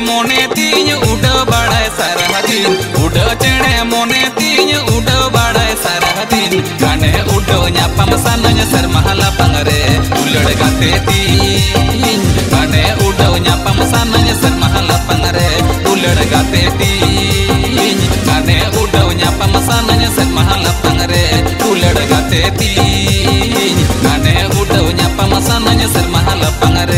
मोने तीन उड़ बड़े सरहदीन उड़ चढ़े मोने तीन उड़ बड़े सरहदीन गाने उड़ो न्यापम सनज सर महला पंगरे उलड़ गाते तीन गाने उड़ो न्यापम सनज सर महला पंगरे उलड़ गाते तीन गाने उड़ो न्यापम सनज सर महला पंगरे उलड़ गाते तीन गाने उड़ो न्यापम सनज सर महला पंगरे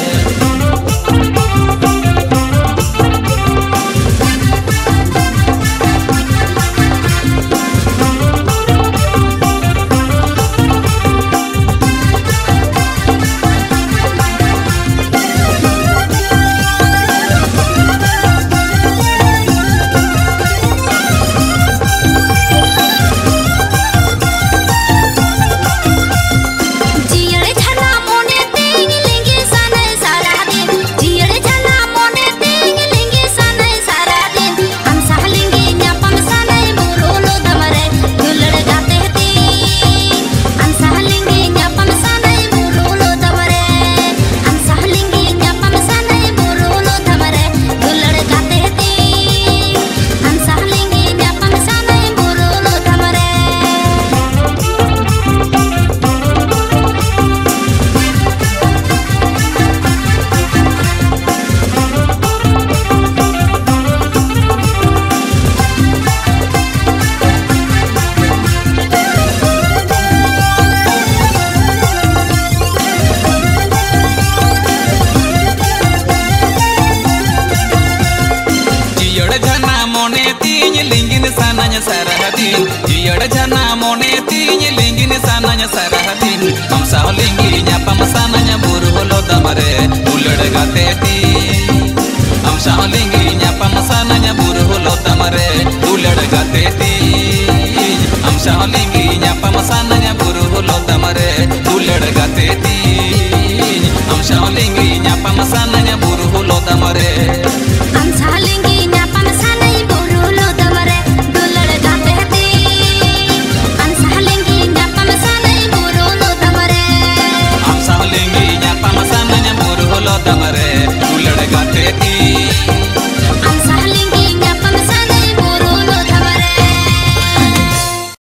sananya sarahadin jiyad jana mone tinya lingin sananya sarahadin हम साव लिंगी न्यापम sananya buru holo damare ulad gate ti हम साव लिंगी न्यापम sananya buru holo damare ulad gate ti हम साव लिंगी न्यापम sananya buru holo damare ulad gate ti हम साव लिंगी न्यापम sananya